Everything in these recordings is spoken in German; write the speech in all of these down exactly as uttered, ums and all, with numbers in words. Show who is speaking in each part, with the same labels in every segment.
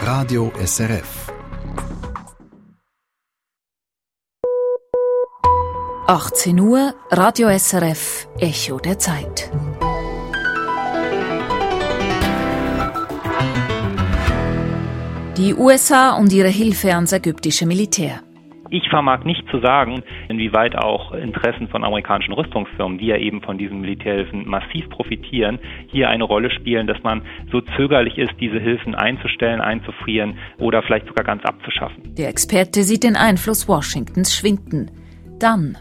Speaker 1: Radio S R F.
Speaker 2: achtzehn Uhr, Radio S R F, Echo der Zeit. Die U S A und ihre Hilfe ans ägyptische Militär.
Speaker 3: Ich vermag nicht zu sagen, inwieweit auch Interessen von amerikanischen Rüstungsfirmen, die ja eben von diesen Militärhilfen massiv profitieren, hier eine Rolle spielen, dass man so zögerlich ist, diese Hilfen einzustellen, einzufrieren oder vielleicht sogar ganz abzuschaffen.
Speaker 2: Der Experte sieht den Einfluss Washingtons schwinden. Dann.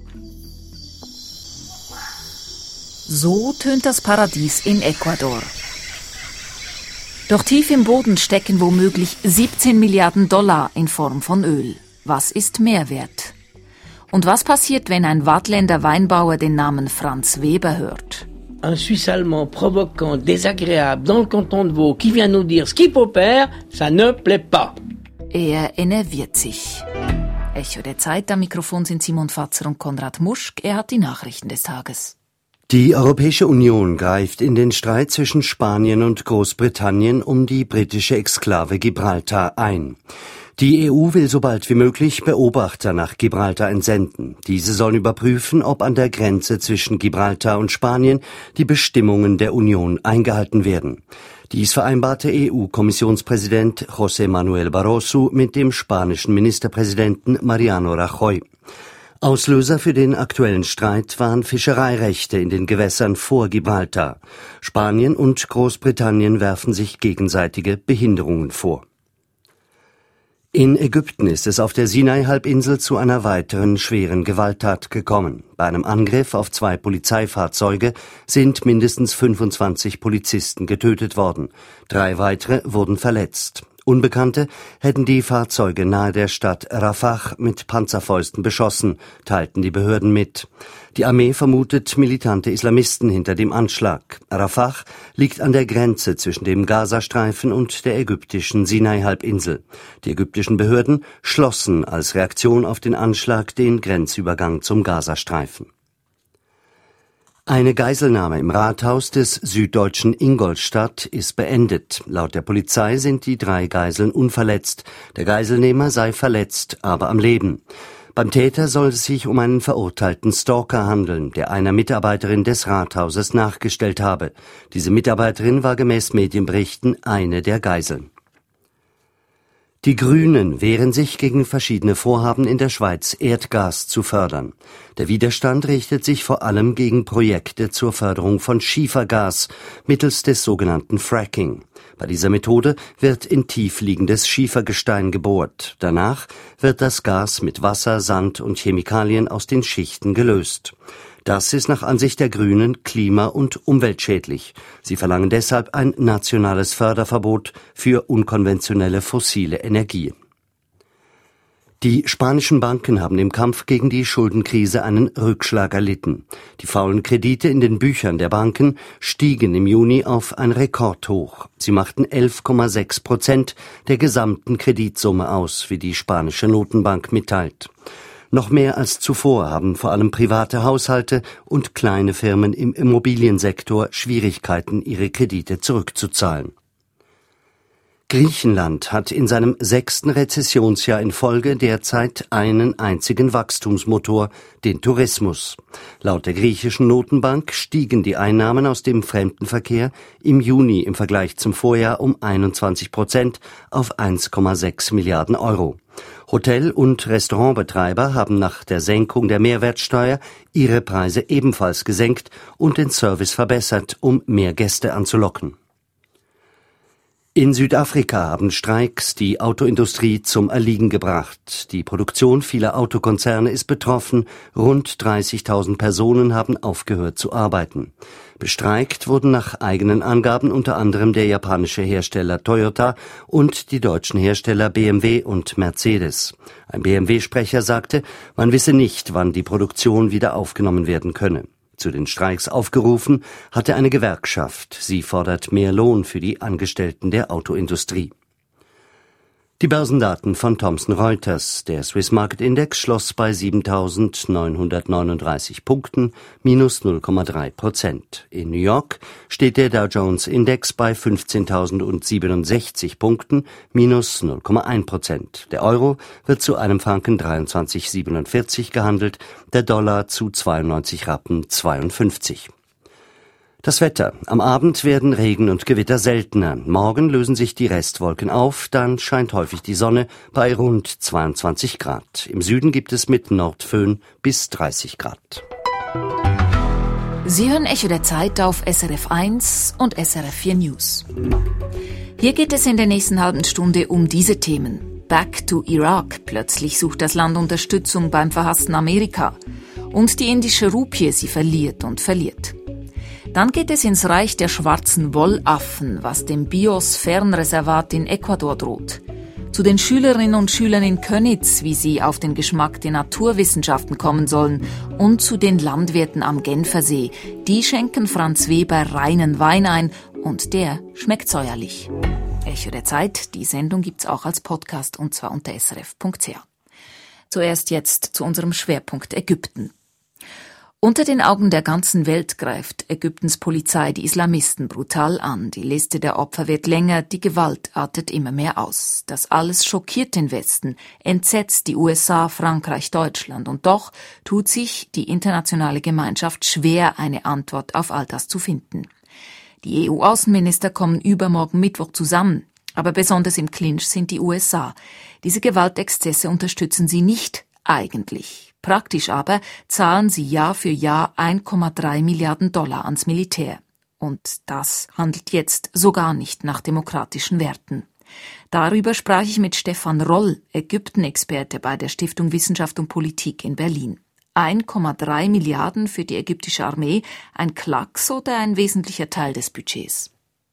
Speaker 2: So tönt das Paradies in Ecuador. Doch tief im Boden stecken womöglich siebzehn Milliarden Dollar in Form von Öl. Was ist Mehrwert? Und was passiert, wenn ein Waadtländer Weinbauer den Namen Franz Weber hört?
Speaker 4: Un Suisse-Allemand provoquant, désagréable dans le canton de Vaud qui vient nous dire ce qu'il faut faire, ça ne plaît pas.
Speaker 2: Er enerviert sich. Echo der Zeit, am Mikrofon sind Simon Fatzer und Konrad Muschk. Er hat die Nachrichten des Tages.
Speaker 5: Die Europäische Union greift in den Streit zwischen Spanien und Großbritannien um die britische Exklave Gibraltar ein. Die E U will so bald wie möglich Beobachter nach Gibraltar entsenden. Diese sollen überprüfen, ob an der Grenze zwischen Gibraltar und Spanien die Bestimmungen der Union eingehalten werden. Dies vereinbarte E U-Kommissionspräsident José Manuel Barroso mit dem spanischen Ministerpräsidenten Mariano Rajoy. Auslöser für den aktuellen Streit waren Fischereirechte in den Gewässern vor Gibraltar. Spanien und Großbritannien werfen sich gegenseitige Behinderungen vor. In Ägypten ist es auf der Sinai-Halbinsel zu einer weiteren schweren Gewalttat gekommen. Bei einem Angriff auf zwei Polizeifahrzeuge sind mindestens fünfundzwanzig Polizisten getötet worden. Drei weitere wurden verletzt. Unbekannte hätten die Fahrzeuge nahe der Stadt Rafah mit Panzerfäusten beschossen, teilten die Behörden mit. Die Armee vermutet militante Islamisten hinter dem Anschlag. Rafah liegt an der Grenze zwischen dem Gazastreifen und der ägyptischen Sinai-Halbinsel. Die ägyptischen Behörden schlossen als Reaktion auf den Anschlag den Grenzübergang zum Gazastreifen. Eine Geiselnahme im Rathaus des süddeutschen Ingolstadt ist beendet. Laut der Polizei sind die drei Geiseln unverletzt. Der Geiselnehmer sei verletzt, aber am Leben. Beim Täter soll es sich um einen verurteilten Stalker handeln, der einer Mitarbeiterin des Rathauses nachgestellt habe. Diese Mitarbeiterin war gemäß Medienberichten eine der Geiseln. Die Grünen wehren sich gegen verschiedene Vorhaben in der Schweiz, Erdgas zu fördern. Der Widerstand richtet sich vor allem gegen Projekte zur Förderung von Schiefergas mittels des sogenannten Fracking. Bei dieser Methode wird in tiefliegendes Schiefergestein gebohrt. Danach wird das Gas mit Wasser, Sand und Chemikalien aus den Schichten gelöst. Das ist nach Ansicht der Grünen klima- und umweltschädlich. Sie verlangen deshalb ein nationales Förderverbot für unkonventionelle fossile Energie. Die spanischen Banken haben im Kampf gegen die Schuldenkrise einen Rückschlag erlitten. Die faulen Kredite in den Büchern der Banken stiegen im Juni auf ein Rekordhoch. Sie machten elf Komma sechs Prozent der gesamten Kreditsumme aus, wie die spanische Notenbank mitteilt. Noch mehr als zuvor haben vor allem private Haushalte und kleine Firmen im Immobiliensektor Schwierigkeiten, ihre Kredite zurückzuzahlen. Griechenland hat in seinem sechsten Rezessionsjahr in Folge derzeit einen einzigen Wachstumsmotor, den Tourismus. Laut der griechischen Notenbank stiegen die Einnahmen aus dem Fremdenverkehr im Juni im Vergleich zum Vorjahr um einundzwanzig Prozent auf eins Komma sechs Milliarden Euro. Hotel- und Restaurantbetreiber haben nach der Senkung der Mehrwertsteuer ihre Preise ebenfalls gesenkt und den Service verbessert, um mehr Gäste anzulocken. In Südafrika haben Streiks die Autoindustrie zum Erliegen gebracht. Die Produktion vieler Autokonzerne ist betroffen. Rund dreißigtausend Personen haben aufgehört zu arbeiten. Bestreikt wurden nach eigenen Angaben unter anderem der japanische Hersteller Toyota und die deutschen Hersteller B M W und Mercedes. Ein B M W-Sprecher sagte, man wisse nicht, wann die Produktion wieder aufgenommen werden könne. Zu den Streiks aufgerufen hatte eine Gewerkschaft. Sie fordert mehr Lohn für die Angestellten der Autoindustrie. Die Börsendaten von Thomson Reuters. Der Swiss Market Index schloss bei siebentausendneunhundertneununddreißig Punkten, minus null Komma drei Prozent. In New York steht der Dow Jones Index bei fünfzehntausendsiebenundsechzig Punkten, minus null Komma eins Prozent. Der Euro wird zu einem Franken dreiundzwanzig Komma siebenundvierzig gehandelt, der Dollar zu zweiundneunzig Rappen zweiundfünfzig. Das Wetter. Am Abend werden Regen und Gewitter seltener. Morgen lösen sich die Restwolken auf, dann scheint häufig die Sonne bei rund zweiundzwanzig Grad. Im Süden gibt es mit Nordföhn bis dreißig Grad.
Speaker 2: Sie hören Echo der Zeit auf S R F eins und S R F vier News. Hier geht es in der nächsten halben Stunde um diese Themen. Back to Iraq. Plötzlich sucht das Land Unterstützung beim verhassten Amerika. Und die indische Rupie, sie verliert und verliert. Dann geht es ins Reich der schwarzen Wollaffen, was dem Biosphärenreservat in Ecuador droht. Zu den Schülerinnen und Schülern in Köniz, wie sie auf den Geschmack der Naturwissenschaften kommen sollen. Und zu den Landwirten am Genfersee. Die schenken Franz Weber reinen Wein ein und der schmeckt säuerlich. Echo der Zeit, die Sendung gibt's auch als Podcast und zwar unter s r f punkt c h. Zuerst jetzt zu unserem Schwerpunkt Ägypten. Unter den Augen der ganzen Welt greift Ägyptens Polizei die Islamisten brutal an. Die Liste der Opfer wird länger, die Gewalt artet immer mehr aus. Das alles schockiert den Westen, entsetzt die U S A, Frankreich, Deutschland. Und doch tut sich die internationale Gemeinschaft schwer, eine Antwort auf all das zu finden. Die E U-Außenminister kommen übermorgen Mittwoch zusammen. Aber besonders im Clinch sind die U S A. Diese Gewaltexzesse unterstützen sie nicht eigentlich. Praktisch aber zahlen sie Jahr für Jahr eins Komma drei Milliarden Dollar ans Militär. Und das handelt jetzt so gar nicht nach demokratischen Werten. Darüber sprach ich mit Stefan Roll, Ägypten-Experte bei der Stiftung Wissenschaft und Politik in Berlin. eins Komma drei Milliarden für die ägyptische Armee, ein Klacks oder ein wesentlicher Teil des Budgets?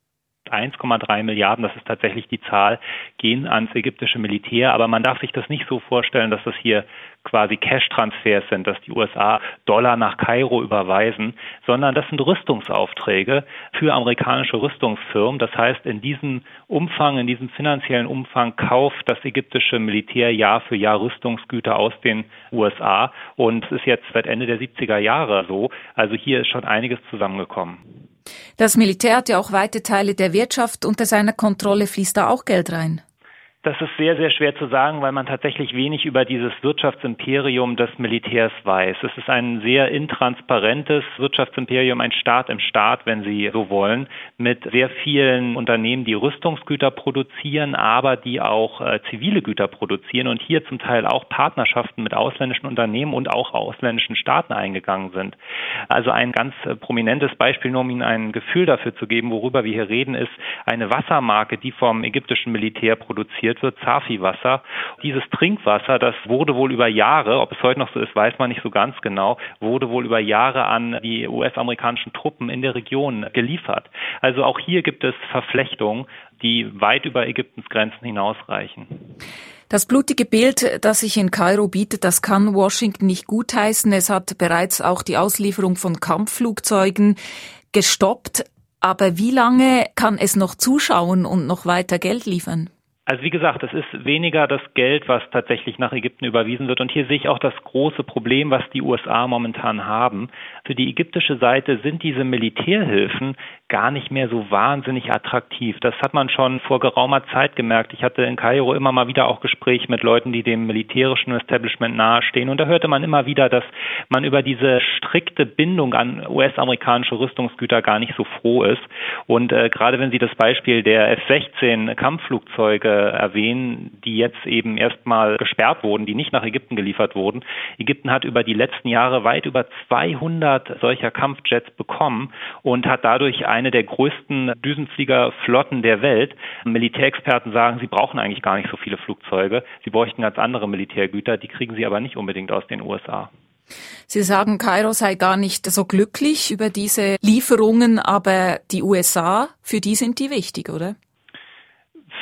Speaker 3: eins Komma drei Milliarden, das ist tatsächlich die Zahl, gehen ans ägyptische Militär. Aber man darf sich das nicht so vorstellen, dass das hier quasi Cash-Transfers sind, dass die U S A Dollar nach Kairo überweisen, sondern das sind Rüstungsaufträge für amerikanische Rüstungsfirmen. Das heißt, in diesem Umfang, in diesem finanziellen Umfang kauft das ägyptische Militär Jahr für Jahr Rüstungsgüter aus den U S A. Und es ist jetzt seit Ende der siebziger Jahre so. Also hier ist schon einiges zusammengekommen.
Speaker 2: Das Militär hat ja auch weite Teile der Wirtschaft unter seiner Kontrolle. Fließt da auch Geld rein?
Speaker 3: Das ist sehr, sehr schwer zu sagen, weil man tatsächlich wenig über dieses Wirtschaftsimperium des Militärs weiß. Es ist ein sehr intransparentes Wirtschaftsimperium, ein Staat im Staat, wenn Sie so wollen, mit sehr vielen Unternehmen, die Rüstungsgüter produzieren, aber die auch äh, zivile Güter produzieren und hier zum Teil auch Partnerschaften mit ausländischen Unternehmen und auch ausländischen Staaten eingegangen sind. Also ein ganz äh, prominentes Beispiel, nur um Ihnen ein Gefühl dafür zu geben, worüber wir hier reden, ist eine Wassermarke, die vom ägyptischen Militär produziert wird, Zafi-Wasser. Dieses Trinkwasser, das wurde wohl über Jahre, ob es heute noch so ist, weiß man nicht so ganz genau, wurde wohl über Jahre an die U S-amerikanischen Truppen in der Region geliefert. Also auch hier gibt es Verflechtungen, die weit über Ägyptens Grenzen hinausreichen.
Speaker 2: Das blutige Bild, das sich in Kairo bietet, das kann Washington nicht gutheißen. Es hat bereits auch die Auslieferung von Kampfflugzeugen gestoppt. Aber wie lange kann es noch zuschauen und noch weiter Geld liefern?
Speaker 3: Also wie gesagt, es ist weniger das Geld, was tatsächlich nach Ägypten überwiesen wird. Und hier sehe ich auch das große Problem, was die U S A momentan haben. Für die ägyptische Seite sind diese Militärhilfen gar nicht mehr so wahnsinnig attraktiv. Das hat man schon vor geraumer Zeit gemerkt. Ich hatte in Kairo immer mal wieder auch Gespräche mit Leuten, die dem militärischen Establishment nahestehen. Und da hörte man immer wieder, dass man über diese strikte Bindung an U S-amerikanische Rüstungsgüter gar nicht so froh ist. Und äh, gerade wenn Sie das Beispiel der F sechzehn Kampfflugzeuge erwähnen, die jetzt eben erstmal gesperrt wurden, die nicht nach Ägypten geliefert wurden. Ägypten hat über die letzten Jahre weit über zweihundert solcher Kampfjets bekommen und hat dadurch eine der größten Düsenfliegerflotten der Welt. Militärexperten sagen, sie brauchen eigentlich gar nicht so viele Flugzeuge. Sie bräuchten ganz andere Militärgüter, die kriegen sie aber nicht unbedingt aus den U S A.
Speaker 2: Sie sagen, Kairo sei gar nicht so glücklich über diese Lieferungen, aber die U S A, für die sind die wichtig, oder?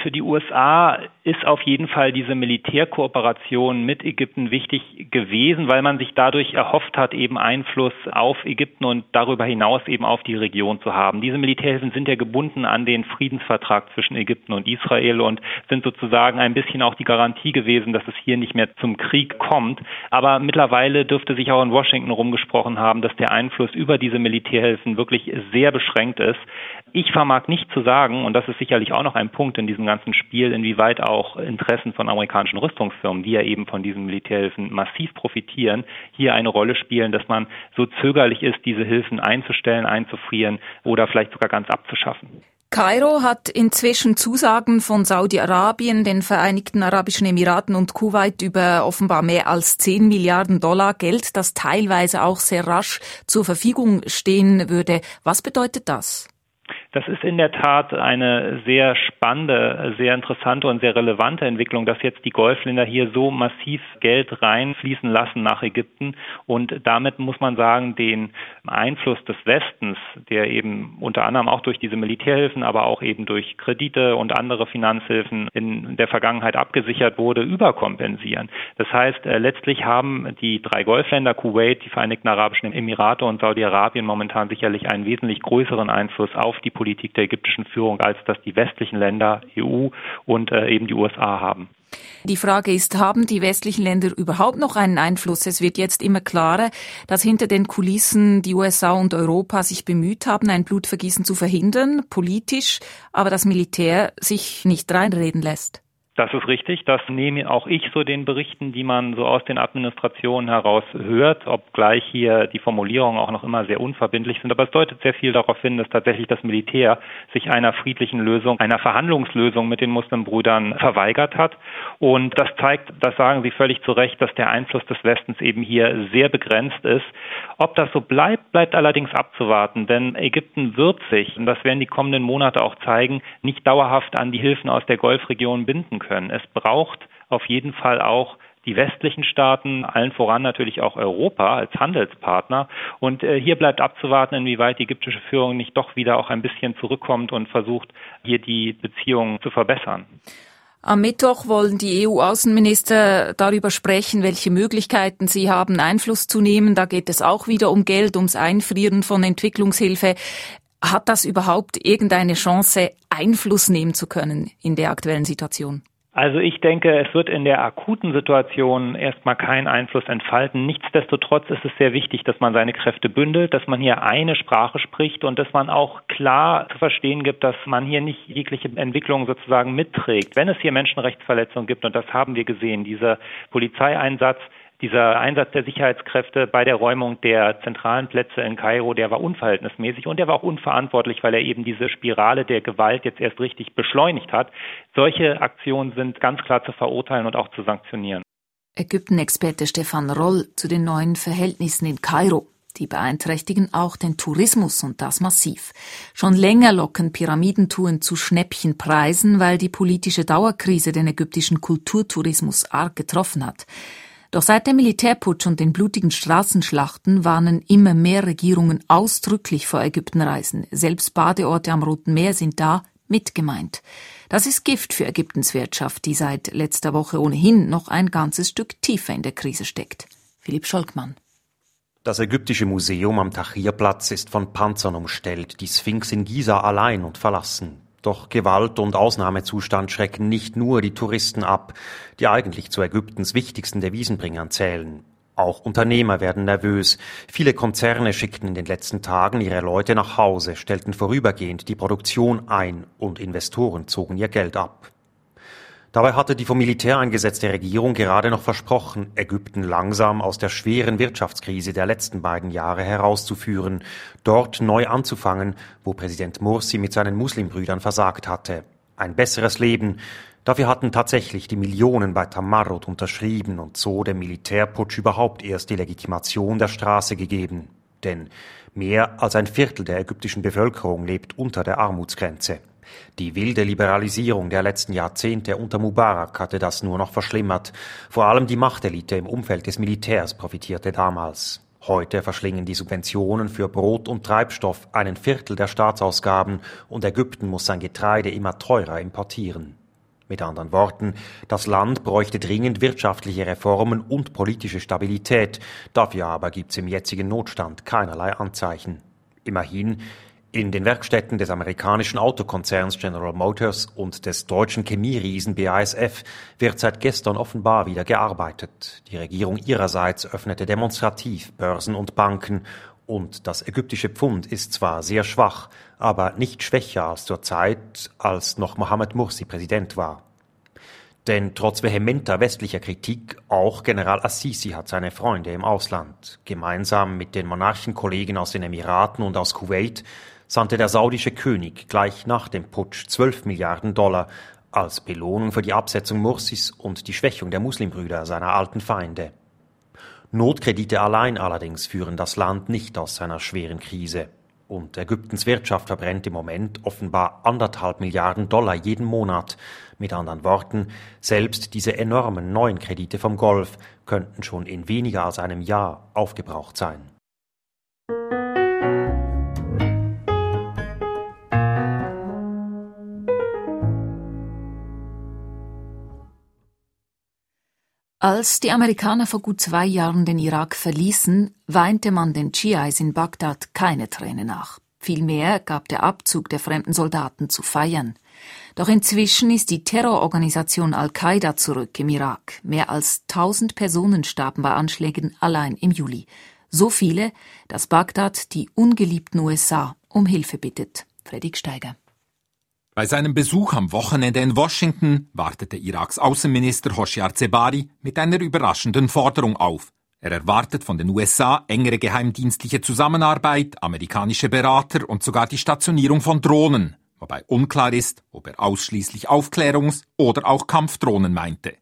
Speaker 3: Für die U S A ist auf jeden Fall diese Militärkooperation mit Ägypten wichtig gewesen, weil man sich dadurch erhofft hat, eben Einfluss auf Ägypten und darüber hinaus eben auf die Region zu haben. Diese Militärhilfen sind ja gebunden an den Friedensvertrag zwischen Ägypten und Israel und sind sozusagen ein bisschen auch die Garantie gewesen, dass es hier nicht mehr zum Krieg kommt. Aber mittlerweile dürfte sich auch in Washington rumgesprochen haben, dass der Einfluss über diese Militärhilfen wirklich sehr beschränkt ist. Ich vermag nicht zu sagen, und das ist sicherlich auch noch ein Punkt in diesem ganzen Spiel, inwieweit auch Interessen von amerikanischen Rüstungsfirmen, die ja eben von diesen Militärhilfen massiv profitieren, hier eine Rolle spielen, dass man so zögerlich ist, diese Hilfen einzustellen, einzufrieren oder vielleicht sogar ganz abzuschaffen.
Speaker 2: Kairo hat inzwischen Zusagen von Saudi-Arabien, den Vereinigten Arabischen Emiraten und Kuwait über offenbar mehr als zehn Milliarden Dollar Geld, das teilweise auch sehr rasch zur Verfügung stehen würde. Was bedeutet das?
Speaker 3: Das ist in der Tat eine sehr spannende, sehr interessante und sehr relevante Entwicklung, dass jetzt die Golfländer hier so massiv Geld reinfließen lassen nach Ägypten und damit muss man sagen, den Einfluss des Westens, der eben unter anderem auch durch diese Militärhilfen, aber auch eben durch Kredite und andere Finanzhilfen in der Vergangenheit abgesichert wurde, überkompensieren. Das heißt, äh, letztlich haben die drei Golfländer, Kuwait, die Vereinigten Arabischen Emirate und Saudi-Arabien momentan sicherlich einen wesentlich größeren Einfluss auf die Politik der ägyptischen Führung, als das die westlichen Länder, E U und äh, eben die U S A haben.
Speaker 2: Die Frage ist, haben die westlichen Länder überhaupt noch einen Einfluss? Es wird jetzt immer klarer, dass hinter den Kulissen die U S A und Europa sich bemüht haben, ein Blutvergießen zu verhindern, politisch, aber das Militär sich nicht reinreden lässt.
Speaker 3: Das ist richtig. Das nehme auch ich so den Berichten, die man so aus den Administrationen heraus hört, obgleich hier die Formulierungen auch noch immer sehr unverbindlich sind. Aber es deutet sehr viel darauf hin, dass tatsächlich das Militär sich einer friedlichen Lösung, einer Verhandlungslösung mit den Muslimbrüdern verweigert hat. Und das zeigt, das sagen Sie völlig zu Recht, dass der Einfluss des Westens eben hier sehr begrenzt ist. Ob das so bleibt, bleibt allerdings abzuwarten, denn Ägypten wird sich, und das werden die kommenden Monate auch zeigen, nicht dauerhaft an die Hilfen aus der Golfregion binden können. Es braucht auf jeden Fall auch die westlichen Staaten, allen voran natürlich auch Europa als Handelspartner. Und äh, hier bleibt abzuwarten, inwieweit die ägyptische Führung nicht doch wieder auch ein bisschen zurückkommt und versucht, hier die Beziehungen zu verbessern.
Speaker 2: Am Mittwoch wollen die E U-Außenminister darüber sprechen, welche Möglichkeiten sie haben, Einfluss zu nehmen. Da geht es auch wieder um Geld, ums Einfrieren von Entwicklungshilfe. Hat das überhaupt irgendeine Chance, Einfluss nehmen zu können in der aktuellen Situation?
Speaker 3: Also ich denke, es wird in der akuten Situation erstmal keinen Einfluss entfalten. Nichtsdestotrotz ist es sehr wichtig, dass man seine Kräfte bündelt, dass man hier eine Sprache spricht und dass man auch klar zu verstehen gibt, dass man hier nicht jegliche Entwicklung sozusagen mitträgt. Wenn es hier Menschenrechtsverletzungen gibt, und das haben wir gesehen, dieser Polizeieinsatz, dieser Einsatz der Sicherheitskräfte bei der Räumung der zentralen Plätze in Kairo, der war unverhältnismäßig und der war auch unverantwortlich, weil er eben diese Spirale der Gewalt jetzt erst richtig beschleunigt hat. Solche Aktionen sind ganz klar zu verurteilen und auch zu sanktionieren.
Speaker 2: Ägypten-Experte Stefan Roll zu den neuen Verhältnissen in Kairo. Die beeinträchtigen auch den Tourismus und das massiv. Schon länger locken Pyramidentouren zu Schnäppchenpreisen, weil die politische Dauerkrise den ägyptischen Kulturtourismus arg getroffen hat. Doch seit dem Militärputsch und den blutigen Straßenschlachten warnen immer mehr Regierungen ausdrücklich vor Ägyptenreisen. Selbst Badeorte am Roten Meer sind da mit gemeint. Das ist Gift für Ägyptens Wirtschaft, die seit letzter Woche ohnehin noch ein ganzes Stück tiefer in der Krise steckt. Philipp Scholkmann.
Speaker 1: Das ägyptische Museum am Tahrirplatz ist von Panzern umstellt, die Sphinx in Giza allein und verlassen. Doch Gewalt und Ausnahmezustand schrecken nicht nur die Touristen ab, die eigentlich zu Ägyptens wichtigsten Devisenbringern zählen. Auch Unternehmer werden nervös. Viele Konzerne schickten in den letzten Tagen ihre Leute nach Hause, stellten vorübergehend die Produktion ein und Investoren zogen ihr Geld ab. Dabei hatte die vom Militär eingesetzte Regierung gerade noch versprochen, Ägypten langsam aus der schweren Wirtschaftskrise der letzten beiden Jahre herauszuführen, dort neu anzufangen, wo Präsident Morsi mit seinen Muslimbrüdern versagt hatte. Ein besseres Leben. Dafür hatten tatsächlich die Millionen bei Tamarrud unterschrieben und so dem Militärputsch überhaupt erst die Legitimation der Straße gegeben. Denn mehr als ein Viertel der ägyptischen Bevölkerung lebt unter der Armutsgrenze. Die wilde Liberalisierung der letzten Jahrzehnte unter Mubarak hatte das nur noch verschlimmert. Vor allem die Machtelite im Umfeld des Militärs profitierte damals. Heute verschlingen die Subventionen für Brot und Treibstoff einen Viertel der Staatsausgaben und Ägypten muss sein Getreide immer teurer importieren. Mit anderen Worten, das Land bräuchte dringend wirtschaftliche Reformen und politische Stabilität. Dafür aber gibt es im jetzigen Notstand keinerlei Anzeichen. Immerhin, in den Werkstätten des amerikanischen Autokonzerns General Motors und des deutschen Chemieriesen B A S F wird seit gestern offenbar wieder gearbeitet. Die Regierung ihrerseits öffnete demonstrativ Börsen und Banken. Und das ägyptische Pfund ist zwar sehr schwach, aber nicht schwächer als zur Zeit, als noch Mohammed Mursi Präsident war. Denn trotz vehementer westlicher Kritik, auch General Assisi hat seine Freunde im Ausland. Gemeinsam mit den Monarchenkollegen aus den Emiraten und aus Kuwait sandte der saudische König gleich nach dem Putsch zwölf Milliarden Dollar als Belohnung für die Absetzung Mursis und die Schwächung der Muslimbrüder, seiner alten Feinde. Notkredite allein allerdings führen das Land nicht aus seiner schweren Krise. Und Ägyptens Wirtschaft verbrennt im Moment offenbar anderthalb Milliarden Dollar jeden Monat. Mit anderen Worten, selbst diese enormen neuen Kredite vom Golf könnten schon in weniger als einem Jahr aufgebraucht sein.
Speaker 2: Als die Amerikaner vor gut zwei Jahren den Irak verließen, weinte man den Dschihadis in Bagdad keine Träne nach. Vielmehr gab der Abzug der fremden Soldaten zu feiern. Doch inzwischen ist die Terrororganisation Al-Qaida zurück im Irak. Mehr als tausend Personen starben bei Anschlägen allein im Juli. So viele, dass Bagdad die ungeliebten U S A um Hilfe bittet. Fredrik Steiger.
Speaker 6: Bei seinem Besuch am Wochenende in Washington wartete Iraks Außenminister Hoshyar Zebari mit einer überraschenden Forderung auf. Er erwartet von den U S A engere geheimdienstliche Zusammenarbeit, amerikanische Berater und sogar die Stationierung von Drohnen, wobei unklar ist, ob er ausschließlich Aufklärungs- oder auch Kampfdrohnen meinte.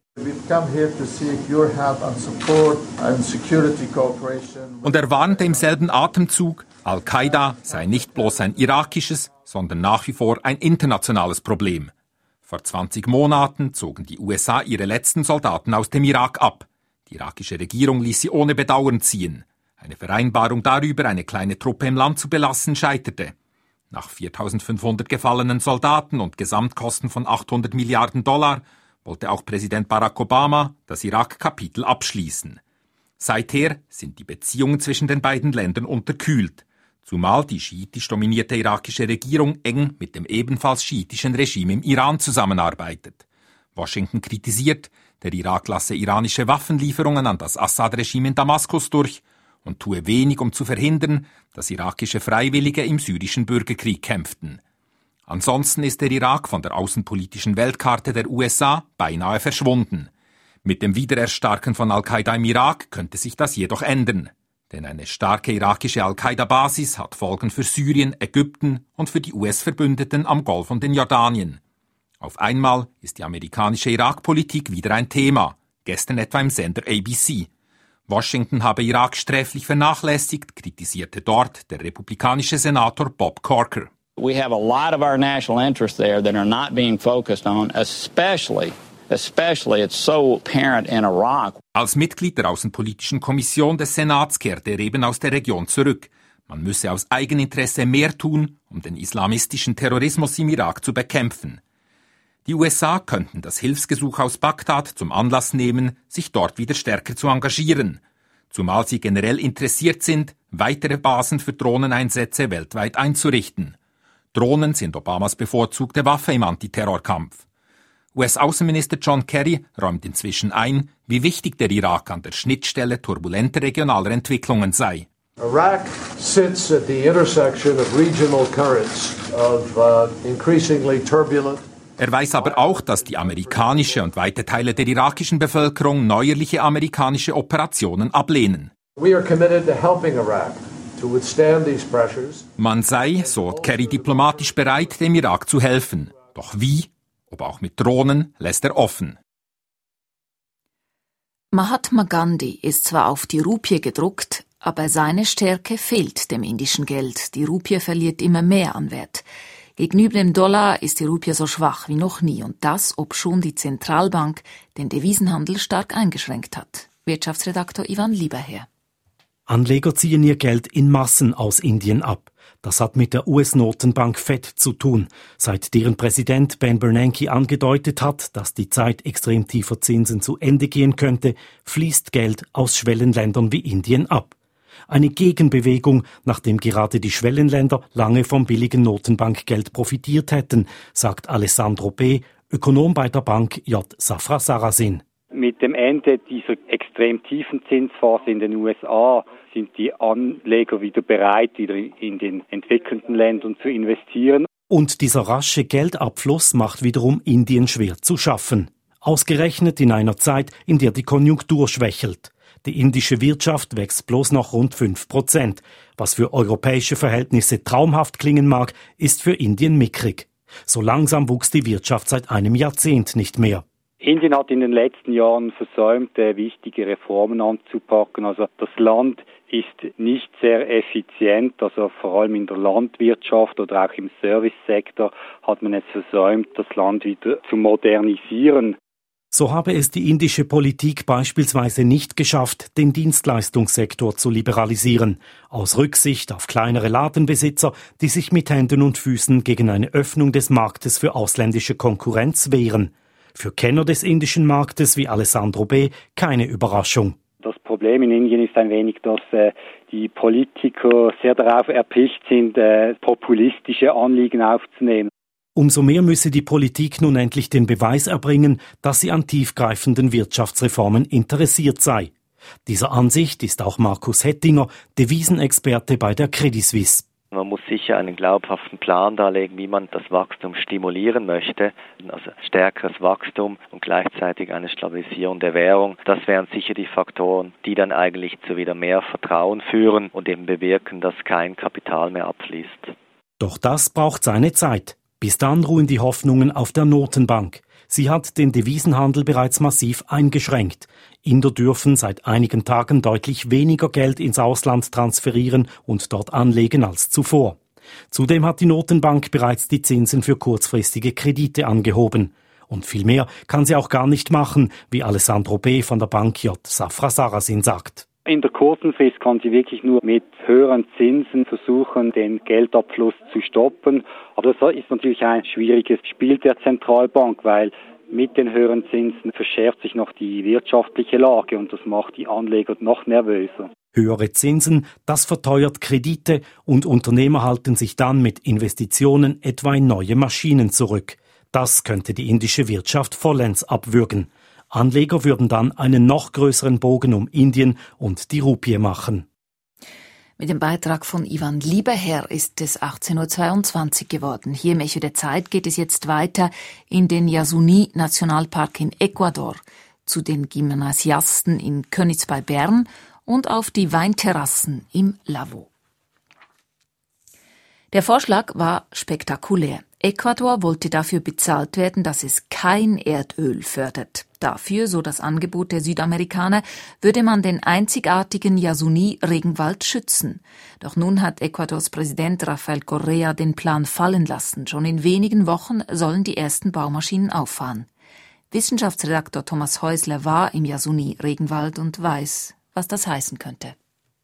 Speaker 6: Und er warnte im selben Atemzug, Al-Qaida sei nicht bloß ein irakisches, sondern nach wie vor ein internationales Problem. Vor zwanzig Monaten zogen die U S A ihre letzten Soldaten aus dem Irak ab. Die irakische Regierung ließ sie ohne Bedauern ziehen. Eine Vereinbarung darüber, eine kleine Truppe im Land zu belassen, scheiterte. Nach viertausendfünfhundert gefallenen Soldaten und Gesamtkosten von achthundert Milliarden Dollar wollte auch Präsident Barack Obama das Irak-Kapitel abschließen. Seither sind die Beziehungen zwischen den beiden Ländern unterkühlt, zumal die schiitisch dominierte irakische Regierung eng mit dem ebenfalls schiitischen Regime im Iran zusammenarbeitet. Washington kritisiert, der Irak lasse iranische Waffenlieferungen an das Assad-Regime in Damaskus durch und tue wenig, um zu verhindern, dass irakische Freiwillige im syrischen Bürgerkrieg kämpften. Ansonsten ist der Irak von der außenpolitischen Weltkarte der U S A beinahe verschwunden. Mit dem Wiedererstarken von Al-Qaida im Irak könnte sich das jedoch ändern. Denn eine starke irakische Al-Qaida-Basis hat Folgen für Syrien, Ägypten und für die U S-Verbündeten am Golf und in Jordanien. Auf einmal ist die amerikanische Irak-Politik wieder ein Thema, gestern etwa im Sender A B C. Washington habe Irak sträflich vernachlässigt, kritisierte dort der republikanische Senator Bob Corker.
Speaker 7: We have a lot of our national interests there that are not being focused on, especially Especially it's so apparent in Iraq.
Speaker 6: Als Mitglied der Außenpolitischen Kommission des Senats kehrte er eben aus der Region zurück. Man müsse aus Eigeninteresse mehr tun, um den islamistischen Terrorismus im Irak zu bekämpfen. Die U S A könnten das Hilfsgesuch aus Bagdad zum Anlass nehmen, sich dort wieder stärker zu engagieren, zumal sie generell interessiert sind, weitere Basen für Drohneneinsätze weltweit einzurichten. Drohnen sind Obamas bevorzugte Waffe im Antiterrorkampf. U S-Außenminister John Kerry räumt inzwischen ein, wie wichtig der Irak an der Schnittstelle turbulenter regionaler Entwicklungen sei.
Speaker 8: Iraq sits at the intersection of regional currents of uh, increasingly turbulent.
Speaker 6: Er weiß aber auch, dass die amerikanische und weite Teile der irakischen Bevölkerung neuerliche amerikanische Operationen ablehnen.
Speaker 8: We are committed to helping Iraq to withstand these pressures.
Speaker 6: Man sei, so Kerry diplomatisch bereit, dem Irak zu helfen. Doch wie? Ob auch mit Drohnen, lässt er offen.
Speaker 2: Mahatma Gandhi ist zwar auf die Rupie gedruckt, aber seine Stärke fehlt dem indischen Geld. Die Rupie verliert immer mehr an Wert. Gegenüber dem Dollar ist die Rupie so schwach wie noch nie und das, obschon die Zentralbank den Devisenhandel stark eingeschränkt hat. Wirtschaftsredaktor Ivan Lieberherr.
Speaker 9: Anleger ziehen ihr Geld in Massen aus Indien ab. Das hat mit der U S-Notenbank Fed zu tun, seit deren Präsident Ben Bernanke angedeutet hat, dass die Zeit extrem tiefer Zinsen zu Ende gehen könnte, fließt Geld aus Schwellenländern wie Indien ab. Eine Gegenbewegung, nachdem gerade die Schwellenländer lange vom billigen Notenbankgeld profitiert hätten, sagt Alessandro B., Ökonom bei der Bank J. Safra Sarasin.
Speaker 10: Mit dem Ende dieser extrem tiefen Zinsphase in den U S A sind die Anleger wieder bereit, wieder in den entwickelnden Ländern zu investieren.
Speaker 9: Und dieser rasche Geldabfluss macht wiederum Indien schwer zu schaffen. Ausgerechnet in einer Zeit, in der die Konjunktur schwächelt. Die indische Wirtschaft wächst bloß noch rund fünf Prozent. Was für europäische Verhältnisse traumhaft klingen mag, ist für Indien mickrig. So langsam wuchs die Wirtschaft seit einem Jahrzehnt nicht mehr.
Speaker 10: Indien hat in den letzten Jahren versäumt, wichtige Reformen anzupacken. Also das Land ist nicht sehr effizient, also vor allem in der Landwirtschaft oder auch im Servicesektor hat man es versäumt, das Land wieder zu modernisieren.
Speaker 9: So habe es die indische Politik beispielsweise nicht geschafft, den Dienstleistungssektor zu liberalisieren, aus Rücksicht auf kleinere Ladenbesitzer, die sich mit Händen und Füßen gegen eine Öffnung des Marktes für ausländische Konkurrenz wehren. Für Kenner des indischen Marktes wie Alessandro B. keine Überraschung.
Speaker 10: Das Problem in Indien ist ein wenig, dass äh, die Politiker sehr darauf erpicht sind, äh, populistische Anliegen aufzunehmen.
Speaker 9: Umso mehr müsse die Politik nun endlich den Beweis erbringen, dass sie an tiefgreifenden Wirtschaftsreformen interessiert sei. Dieser Ansicht ist auch Markus Hettinger, Devisenexperte bei der Credit Suisse.
Speaker 11: Man muss sicher einen glaubhaften Plan darlegen, wie man das Wachstum stimulieren möchte. Also stärkeres Wachstum und gleichzeitig eine Stabilisierung der Währung. Das wären sicher die Faktoren, die dann eigentlich zu wieder mehr Vertrauen führen und eben bewirken, dass kein Kapital mehr abfließt.
Speaker 9: Doch das braucht seine Zeit. Bis dann ruhen die Hoffnungen auf der Notenbank. Sie hat den Devisenhandel bereits massiv eingeschränkt. Inder dürfen seit einigen Tagen deutlich weniger Geld ins Ausland transferieren und dort anlegen als zuvor. Zudem hat die Notenbank bereits die Zinsen für kurzfristige Kredite angehoben. Und viel mehr kann sie auch gar nicht machen, wie Alessandro B. von der Bank J. Safra Sarasin sagt.
Speaker 10: In der kurzen Frist kann sie wirklich nur mit höheren Zinsen versuchen, den Geldabfluss zu stoppen. Aber das ist natürlich ein schwieriges Spiel der Zentralbank, weil mit den höheren Zinsen verschärft sich noch die wirtschaftliche Lage und das macht die Anleger noch nervöser.
Speaker 9: Höhere Zinsen, das verteuert Kredite und Unternehmer halten sich dann mit Investitionen etwa in neue Maschinen zurück. Das könnte die indische Wirtschaft vollends abwürgen. Anleger würden dann einen noch größeren Bogen um Indien und die Rupie machen.
Speaker 2: Mit dem Beitrag von Ivan Lieberherr ist es achtzehn Uhr zweiundzwanzig geworden. Hier im Echo der Zeit geht es jetzt weiter in den Yasuni-Nationalpark in Ecuador, zu den Gymnasiasten in Köniz bei Bern und auf die Weinterrassen im Lavaux. Der Vorschlag war spektakulär. Ecuador wollte dafür bezahlt werden, dass es kein Erdöl fördert. Dafür, so das Angebot der Südamerikaner, würde man den einzigartigen Yasuni-Regenwald schützen. Doch nun hat Ecuadors Präsident Rafael Correa den Plan fallen lassen. Schon in wenigen Wochen sollen die ersten Baumaschinen auffahren. Wissenschaftsredaktor Thomas Häusler war im Yasuni-Regenwald und weiß, was das heißen könnte.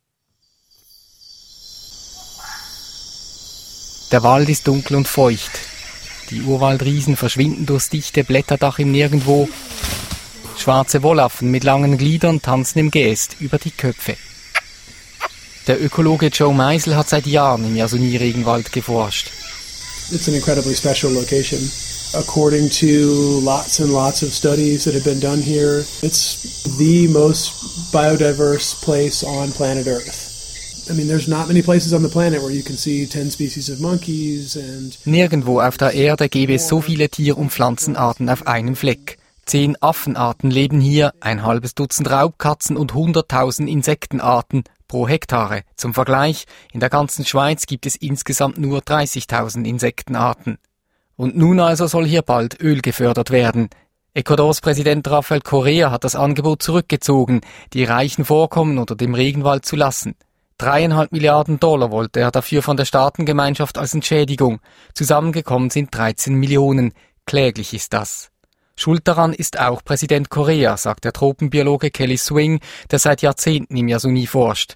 Speaker 12: Der Wald ist dunkel und feucht. Die Urwaldriesen verschwinden durchs dichte Blätterdach im Nirgendwo. Schwarze Wollaffen mit langen Gliedern tanzen im Geäst über die Köpfe. Der Ökologe Joe Meisel hat seit Jahren im Yasuni-Regenwald geforscht.
Speaker 13: It's an incredibly special location. According to lots and lots of studies that have been done here, it's the most biodiverse place on planet Earth. I mean, there's not many places on the planet where you can see ten species of monkeys and...
Speaker 12: Nirgendwo auf der Erde gäbe es so viele Tier- und Pflanzenarten auf einem Fleck. Zehn Affenarten leben hier, ein halbes Dutzend Raubkatzen und hunderttausend Insektenarten pro Hektare. Zum Vergleich, in der ganzen Schweiz gibt es insgesamt nur dreißigtausend Insektenarten. Und nun also soll hier bald Öl gefördert werden. Ecuadors Präsident Rafael Correa hat das Angebot zurückgezogen, die reichen Vorkommen unter dem Regenwald zu lassen. Dreieinhalb Milliarden Dollar wollte er dafür von der Staatengemeinschaft als Entschädigung. Zusammengekommen sind dreizehn Millionen. Kläglich ist das. Schuld daran ist auch Präsident Correa, sagt der Tropenbiologe Kelly Swing, der seit Jahrzehnten im Yasuni forscht.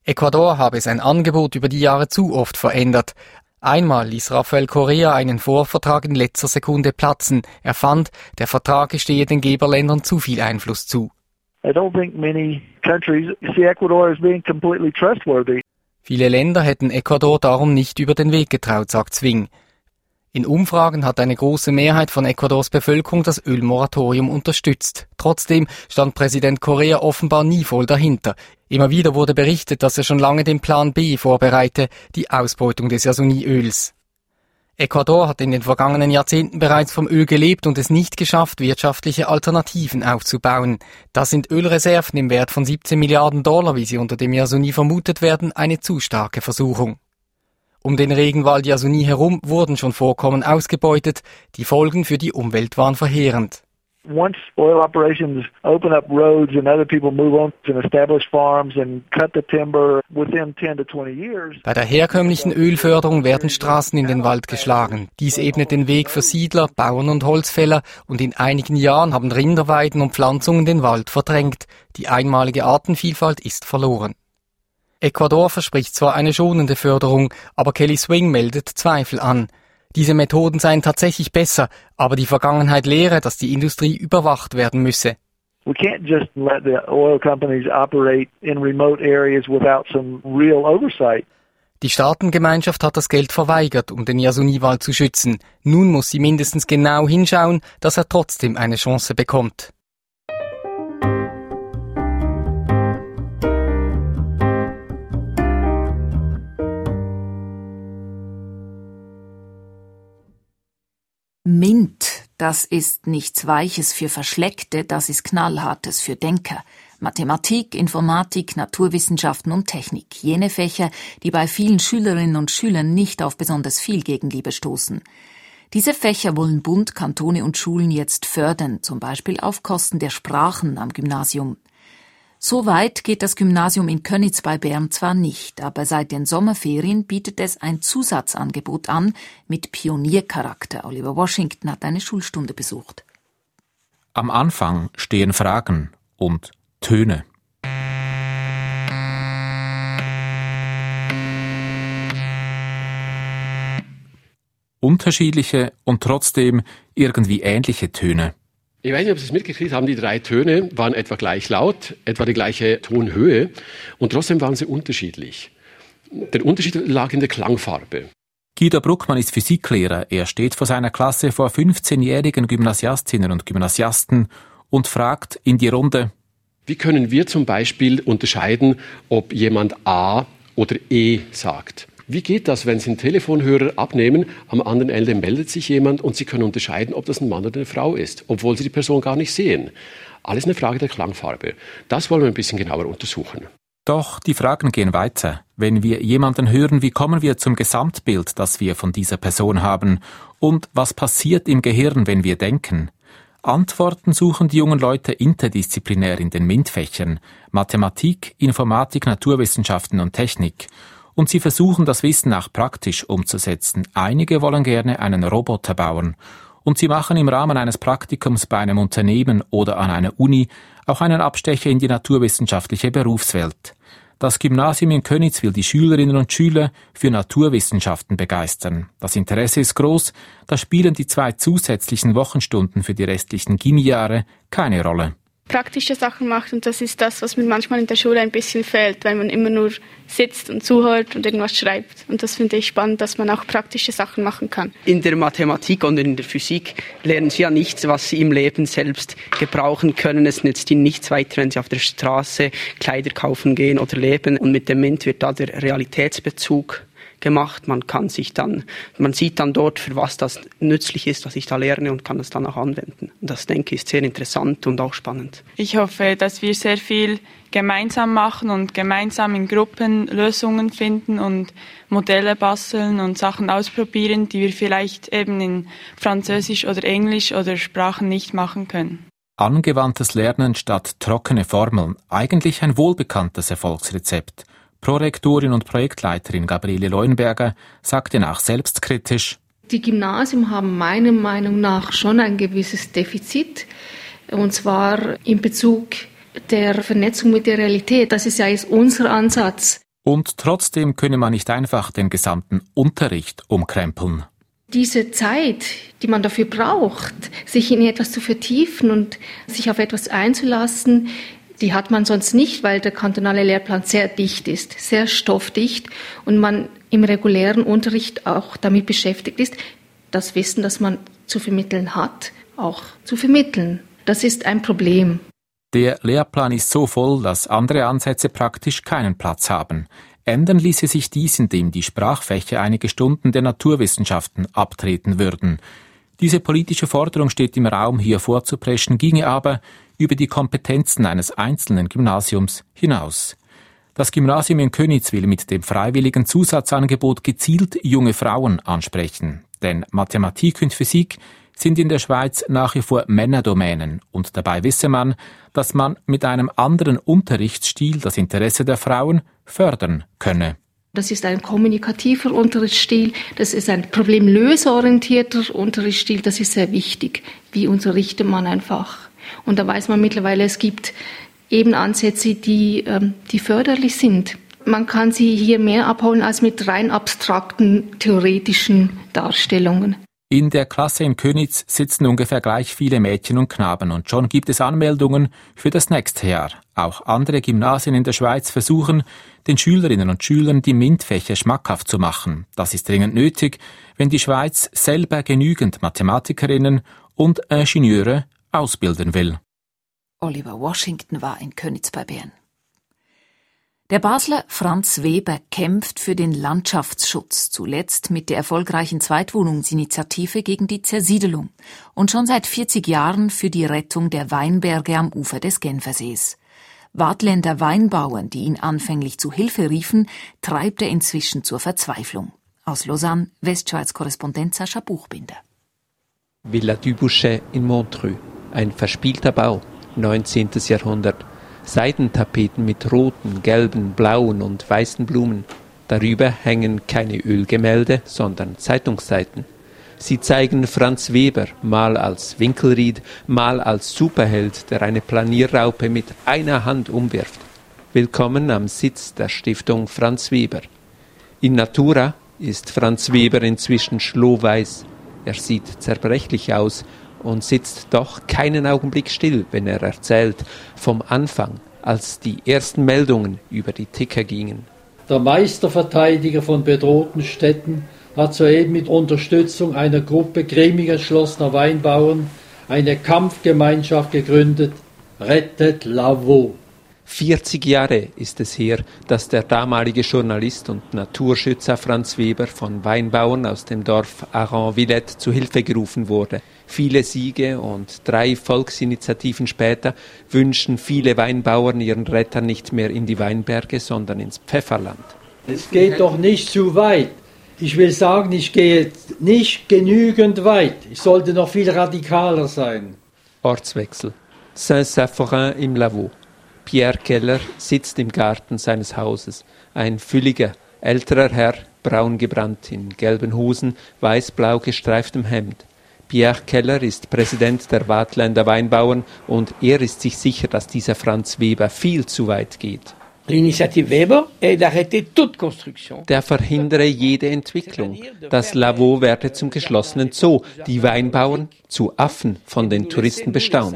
Speaker 12: Ecuador habe sein Angebot über die Jahre zu oft verändert. Einmal ließ Rafael Correa einen Vorvertrag in letzter Sekunde platzen. Er fand, der Vertrag gestehe den Geberländern zu viel Einfluss zu.
Speaker 14: I don't think many countries see Ecuador as being completely trustworthy.
Speaker 12: Viele Länder hätten Ecuador darum nicht über den Weg getraut, sagt Zwing. In Umfragen hat eine große Mehrheit von Ecuadors Bevölkerung das Ölmoratorium unterstützt. Trotzdem stand Präsident Correa offenbar nie voll dahinter. Immer wieder wurde berichtet, dass er schon lange den Plan B vorbereite, die Ausbeutung des Yasuni-Öls. Ecuador hat in den vergangenen Jahrzehnten bereits vom Öl gelebt und es nicht geschafft, wirtschaftliche Alternativen aufzubauen. Da sind Ölreserven im Wert von siebzehn Milliarden Dollar, wie sie unter dem Yasuni vermutet werden, eine zu starke Versuchung. Um den Regenwald Yasuni herum wurden schon Vorkommen ausgebeutet. Die Folgen für die Umwelt waren verheerend.
Speaker 14: Once oil operations open up roads and other people move on and establish farms and cut the timber within ten to twenty years.
Speaker 12: Bei der herkömmlichen Ölförderung werden Straßen in den Wald geschlagen. Dies ebnet den Weg für Siedler, Bauern und Holzfäller und in einigen Jahren haben Rinderweiden und Pflanzungen den Wald verdrängt. Die einmalige Artenvielfalt ist verloren. Ecuador verspricht zwar eine schonende Förderung, aber Kelly Swing meldet Zweifel an. Diese Methoden seien tatsächlich besser, aber die Vergangenheit lehre, dass die Industrie überwacht werden müsse.
Speaker 14: We can't just let the oil companies operate in remote areas without some real oversight.
Speaker 12: Die Staatengemeinschaft hat das Geld verweigert, um den Yasuni-Wald zu schützen. Nun muss sie mindestens genau hinschauen, dass er trotzdem eine Chance bekommt.
Speaker 2: MINT, das ist nichts Weiches für Verschleckte, das ist Knallhartes für Denker. Mathematik, Informatik, Naturwissenschaften und Technik. Jene Fächer, die bei vielen Schülerinnen und Schülern nicht auf besonders viel Gegenliebe stoßen. Diese Fächer wollen Bund, Kantone und Schulen jetzt fördern, zum Beispiel auf Kosten der Sprachen am Gymnasium. So weit geht das Gymnasium in Köniz bei Bern zwar nicht, aber seit den Sommerferien bietet es ein Zusatzangebot an mit Pioniercharakter. Oliver Washington hat eine Schulstunde besucht.
Speaker 6: Am Anfang stehen Fragen und Töne. Unterschiedliche und trotzdem irgendwie ähnliche Töne.
Speaker 15: Ich weiß nicht, ob Sie es mitgekriegt haben, die drei Töne waren etwa gleich laut, etwa die gleiche Tonhöhe und trotzdem waren sie unterschiedlich. Der Unterschied lag in der Klangfarbe.
Speaker 6: Guido Bruckmann ist Physiklehrer. Er steht vor seiner Klasse vor fünfzehnjährigen Gymnasiastinnen und Gymnasiasten und fragt in die Runde:
Speaker 15: Wie können wir zum Beispiel unterscheiden, ob jemand A oder E sagt? Wie geht das, wenn Sie einen Telefonhörer abnehmen, am anderen Ende meldet sich jemand und Sie können unterscheiden, ob das ein Mann oder eine Frau ist, obwohl Sie die Person gar nicht sehen? Alles eine Frage der Klangfarbe. Das wollen wir ein bisschen genauer untersuchen.
Speaker 6: Doch die Fragen gehen weiter. Wenn wir jemanden hören, wie kommen wir zum Gesamtbild, das wir von dieser Person haben? Und was passiert im Gehirn, wenn wir denken? Antworten suchen die jungen Leute interdisziplinär in den MINT-Fächern: Mathematik, Informatik, Naturwissenschaften und Technik. Und sie versuchen, das Wissen auch praktisch umzusetzen. Einige wollen gerne einen Roboter bauen. Und sie machen im Rahmen eines Praktikums bei einem Unternehmen oder an einer Uni auch einen Abstecher in die naturwissenschaftliche Berufswelt. Das Gymnasium in Köniz will die Schülerinnen und Schüler für Naturwissenschaften begeistern. Das Interesse ist groß, da spielen die zwei zusätzlichen Wochenstunden für die restlichen Gymnasialjahre keine Rolle.
Speaker 16: Praktische Sachen macht, und das ist das, was mir manchmal in der Schule ein bisschen fehlt, weil man immer nur sitzt und zuhört und irgendwas schreibt. Und das finde ich spannend, dass man auch praktische Sachen machen kann.
Speaker 17: In der Mathematik und in der Physik lernen sie ja nichts, was sie im Leben selbst gebrauchen können. Es nützt ihnen nichts weiter, wenn sie auf der Straße Kleider kaufen gehen oder leben. Und mit dem MINT wird da der Realitätsbezug gemacht. Man kann sich dann, man sieht dann dort, für was das nützlich ist, was ich da lerne, und kann das dann auch anwenden. Und das, denke ich, ist sehr interessant und auch spannend.
Speaker 18: Ich hoffe, dass wir sehr viel gemeinsam machen und gemeinsam in Gruppen Lösungen finden und Modelle basteln und Sachen ausprobieren, die wir vielleicht eben in Französisch oder Englisch oder Sprachen nicht machen können.
Speaker 6: Angewandtes Lernen statt trockene Formeln. Eigentlich ein wohlbekanntes Erfolgsrezept. Prorektorin und Projektleiterin Gabriele Leuenberger sagte nach selbstkritisch:
Speaker 19: Die Gymnasien haben meiner Meinung nach schon ein gewisses Defizit, und zwar in Bezug der Vernetzung mit der Realität. Das ist ja jetzt unser Ansatz.
Speaker 6: Und trotzdem könne man nicht einfach den gesamten Unterricht umkrempeln.
Speaker 19: Diese Zeit, die man dafür braucht, sich in etwas zu vertiefen und sich auf etwas einzulassen, die hat man sonst nicht, weil der kantonale Lehrplan sehr dicht ist, sehr stoffdicht und man im regulären Unterricht auch damit beschäftigt ist, das Wissen, das man zu vermitteln hat, auch zu vermitteln. Das ist ein Problem.
Speaker 6: Der Lehrplan ist so voll, dass andere Ansätze praktisch keinen Platz haben. Ändern ließe sich dies, indem die Sprachfächer einige Stunden der Naturwissenschaften abtreten würden. Diese politische Forderung steht im Raum, hier vorzupreschen, ginge aber über die Kompetenzen eines einzelnen Gymnasiums hinaus. Das Gymnasium in Köniz will mit dem freiwilligen Zusatzangebot gezielt junge Frauen ansprechen. Denn Mathematik und Physik sind in der Schweiz nach wie vor Männerdomänen und dabei wisse man, dass man mit einem anderen Unterrichtsstil das Interesse der Frauen fördern könne.
Speaker 19: Das ist ein kommunikativer Unterrichtsstil, das ist ein problemlöserorientierter Unterrichtsstil, das ist sehr wichtig. Wie unterrichtet man ein Fach? Und da weiß man mittlerweile, es gibt eben Ansätze, die, ähm, die förderlich sind. Man kann sie hier mehr abholen als mit rein abstrakten, theoretischen Darstellungen.
Speaker 6: In der Klasse in Köniz sitzen ungefähr gleich viele Mädchen und Knaben und schon gibt es Anmeldungen für das nächste Jahr. Auch andere Gymnasien in der Schweiz versuchen, den Schülerinnen und Schülern die MINT-Fächer schmackhaft zu machen. Das ist dringend nötig, wenn die Schweiz selber genügend Mathematikerinnen und Ingenieure ausbilden will.
Speaker 2: Oliver Washington war in Köniz bei Bern. Der Basler Franz Weber kämpft für den Landschaftsschutz, zuletzt mit der erfolgreichen Zweitwohnungsinitiative gegen die Zersiedelung und schon seit vierzig Jahren für die Rettung der Weinberge am Ufer des Genfersees. Waadtländer Weinbauern, die ihn anfänglich zu Hilfe riefen, treibt er inzwischen zur Verzweiflung. Aus Lausanne, Westschweiz-Korrespondent Sascha Buchbinder.
Speaker 20: Villa Dubouchet in Montreux, ein verspielter Bau, neunzehntes Jahrhundert. Seidentapeten mit roten, gelben, blauen und weißen Blumen. Darüber hängen keine Ölgemälde, sondern Zeitungsseiten. Sie zeigen Franz Weber, mal als Winkelried, mal als Superheld, der eine Planierraupe mit einer Hand umwirft. Willkommen am Sitz der Stiftung Franz Weber. In Natura ist Franz Weber inzwischen schlohweiß. Er sieht zerbrechlich aus und sitzt doch keinen Augenblick still, wenn er erzählt vom Anfang, als die ersten Meldungen über die Ticker gingen.
Speaker 21: Der Meisterverteidiger von bedrohten Städten hat soeben mit Unterstützung einer Gruppe grimmig entschlossener Weinbauern eine Kampfgemeinschaft gegründet, Rettet Lavaux.
Speaker 20: vierzig Jahre ist es her, dass der damalige Journalist und Naturschützer Franz Weber von Weinbauern aus dem Dorf Aran-Villette zu Hilfe gerufen wurde. Viele Siege und drei Volksinitiativen später wünschen viele Weinbauern ihren Retter nicht mehr in die Weinberge, sondern ins Pfefferland.
Speaker 21: Es geht doch nicht zu weit. Ich will sagen, ich gehe nicht genügend weit. Ich sollte noch viel radikaler sein.
Speaker 20: Ortswechsel. Saint-Saphorin im Lavaux. Pierre Keller sitzt im Garten seines Hauses. Ein fülliger, älterer Herr, braun gebrannt, in gelben Hosen, weiß-blau gestreiftem Hemd. Pierre Keller ist Präsident der Waadtländer Weinbauern und er ist sich sicher, dass dieser Franz Weber viel zu weit geht.
Speaker 4: L'initiative Weber est d'arrêter toute construction.
Speaker 20: Der verhindere jede Entwicklung. Das Lavaux werde zum geschlossenen Zoo, die Weinbauern zu Affen von den Touristen bestaunt.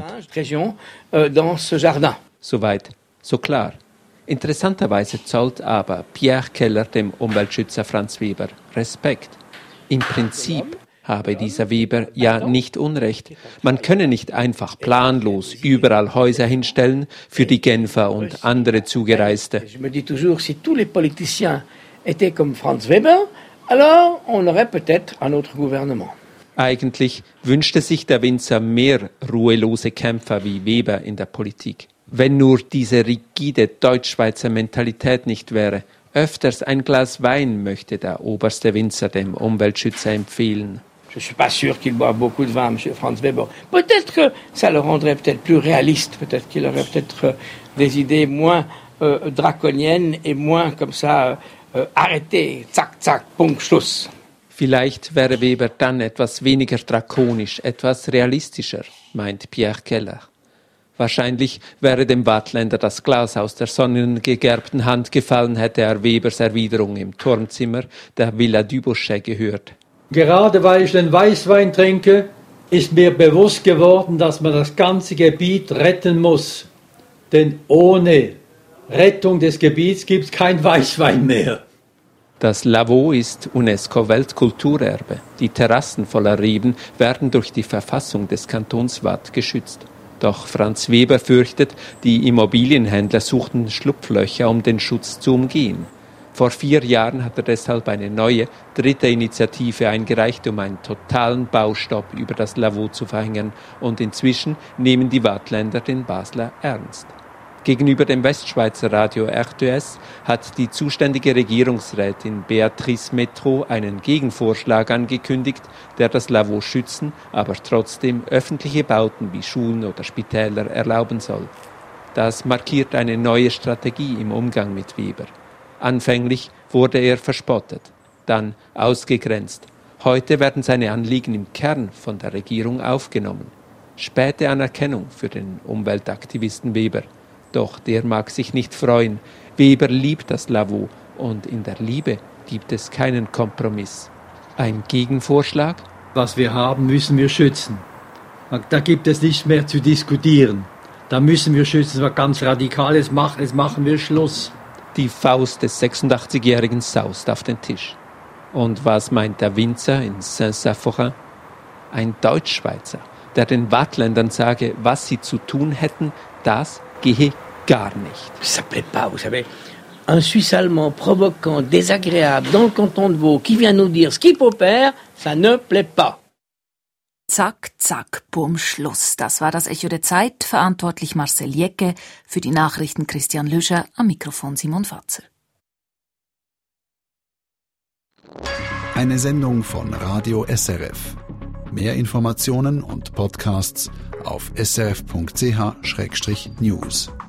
Speaker 20: Soweit, so klar. Interessanterweise zollt aber Pierre Keller dem Umweltschützer Franz Weber Respekt. Im Prinzip habe dieser Weber ja nicht Unrecht. Man könne nicht einfach planlos überall Häuser hinstellen für die Genfer und andere Zugereiste.
Speaker 4: Je me dis toujours, si tous les politiciens étaient comme Franz Weber, alors on aurait peut-être un autre gouvernement.
Speaker 20: Eigentlich wünschte sich der Winzer mehr ruhelose Kämpfer wie Weber in der Politik. Wenn nur diese rigide Deutschschweizer Mentalität nicht wäre. Öfters ein Glas Wein möchte der oberste Winzer dem Umweltschützer empfehlen.
Speaker 4: Je ne suis pas sûr qu'il boit beaucoup de vin, M. Franz Weber. Peut-être que ça le rendrait peut-être plus réaliste. Peut-être qu'il aurait peut-être euh, des idées moins euh, draconiennes et moins comme ça euh, arrêtées. Zack, zack, Punkt, Schluss.
Speaker 20: Vielleicht wäre Weber dann etwas weniger drakonisch, etwas realistischer, meint Pierre Keller. Wahrscheinlich wäre dem Waadtländer das Glas aus der sonnengegerbten Hand gefallen, hätte er Webers Erwiderung im Turmzimmer der Villa Dubuchet gehört.
Speaker 21: Gerade weil ich den Weißwein trinke, ist mir bewusst geworden, dass man das ganze Gebiet retten muss. Denn ohne Rettung des Gebiets gibt es kein Weißwein mehr.
Speaker 20: Das Lavaux ist UNESCO-Weltkulturerbe. Die Terrassen voller Reben werden durch die Verfassung des Kantons Waadt geschützt. Doch Franz Weber fürchtet, die Immobilienhändler suchten Schlupflöcher, um den Schutz zu umgehen. Vor vier Jahren hat er deshalb eine neue, dritte Initiative eingereicht, um einen totalen Baustopp über das Lavaux zu verhängen. Und inzwischen nehmen die Waadtländer den Basler ernst. Gegenüber dem Westschweizer Radio R T S hat die zuständige Regierungsrätin Béatrice Métraud einen Gegenvorschlag angekündigt, der das Lavaux schützen, aber trotzdem öffentliche Bauten wie Schulen oder Spitäler erlauben soll. Das markiert eine neue Strategie im Umgang mit Weber. Anfänglich wurde er verspottet, dann ausgegrenzt. Heute werden seine Anliegen im Kern von der Regierung aufgenommen. Späte Anerkennung für den Umweltaktivisten Weber. Doch der mag sich nicht freuen. Weber liebt das Lavaux und in der Liebe gibt es keinen Kompromiss. Ein Gegenvorschlag?
Speaker 21: Was wir haben, müssen wir schützen. Da gibt es nichts mehr zu diskutieren. Da müssen wir schützen. Das war ganz radikal. Jetzt machen wir Schluss.
Speaker 20: Die Faust des sechsundachtzigjährigen saust auf den Tisch. Und was meint der Winzer in Saint-Saphorin? Ein Deutschschweizer, der den Waadtländern sage, was sie zu tun hätten, das gehe gar nicht.
Speaker 4: Ça plaît pas, vous savez. Un Suisse allemand provoquant, désagréable dans le canton de Vaud qui vient nous dire ce qu'il faut faire, ça ne plaît pas.
Speaker 2: Zack, zack, bumm, Schluss. Das war das Echo der Zeit. Verantwortlich Marcel Jecke, für die Nachrichten Christian Lüscher, am Mikrofon Simon Fatzer.
Speaker 5: Eine Sendung von Radio S R F. Mehr Informationen und Podcasts auf s r f punkt c h schrägstrich news.